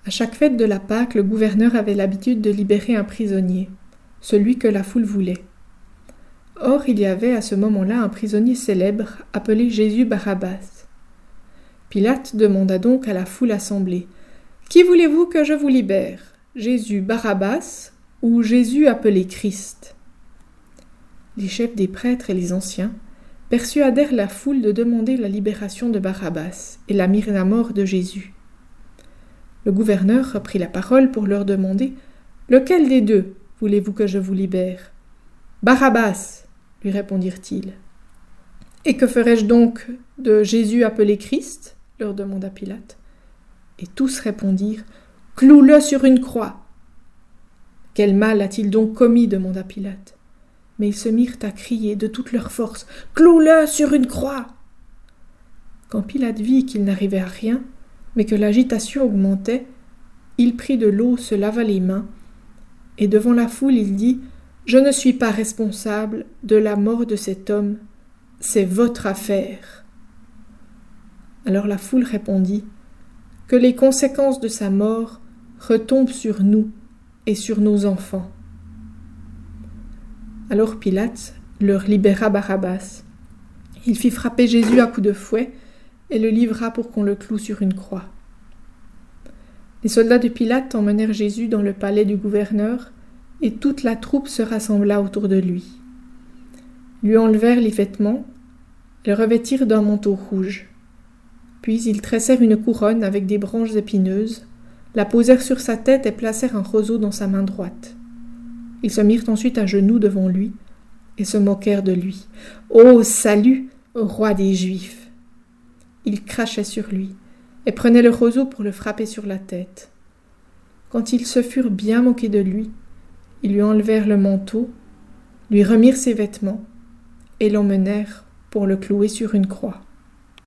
À chaque fête de la Pâque, le gouverneur avait l'habitude de libérer un prisonnier, celui que la foule voulait. Or, il y avait à ce moment-là un prisonnier célèbre appelé Jésus Barabbas. Pilate demanda donc à la foule assemblée « Qui voulez-vous que je vous libère, Jésus Barabbas ou Jésus appelé Christ ?» Les chefs des prêtres et les anciens persuadèrent la foule de demander la libération de Barabbas et la mise à mort de Jésus. Le gouverneur reprit la parole pour leur demander « Lequel des deux voulez-vous que je vous libère ?»« Barabbas !» lui répondirent-ils. « Et que ferai-je donc de Jésus appelé Christ ?» leur demanda Pilate. Et tous répondirent « Cloue-le sur une croix !»« Quel mal a-t-il donc commis ?» demanda Pilate. Mais ils se mirent à crier de toute leur force « Cloue-le sur une croix !» Quand Pilate vit qu'il n'arrivait à rien, mais que l'agitation augmentait, il prit de l'eau, se lava les mains, et devant la foule il dit « Je ne suis pas responsable de la mort de cet homme, c'est votre affaire. » Alors la foule répondit « Que les conséquences de sa mort retombent sur nous et sur nos enfants. » Alors Pilate leur libéra Barabbas. Il fit frapper Jésus à coups de fouet et le livra pour qu'on le cloue sur une croix. Les soldats de Pilate emmenèrent Jésus dans le palais du gouverneur et toute la troupe se rassembla autour de lui. Ils lui enlevèrent les vêtements, le revêtirent d'un manteau rouge. Puis ils tressèrent une couronne avec des branches épineuses, la posèrent sur sa tête et placèrent un roseau dans sa main droite. Ils se mirent ensuite à genoux devant lui et se moquèrent de lui. « Ô salut, roi des Juifs !» Ils crachaient sur lui et prenaient le roseau pour le frapper sur la tête. Quand ils se furent bien moqués de lui, ils lui enlevèrent le manteau, lui remirent ses vêtements et l'emmenèrent pour le clouer sur une croix.